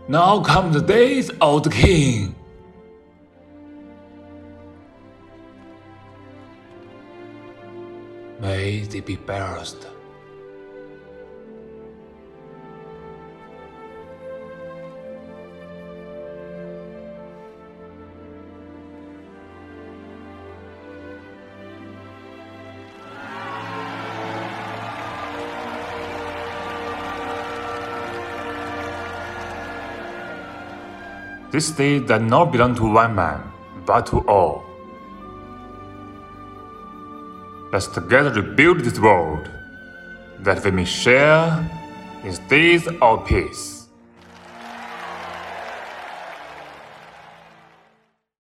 Now come the days of the king. May they be blessed. This day does not belong to one man, but to all. Let's together rebuild this world, that we may share its days of peace.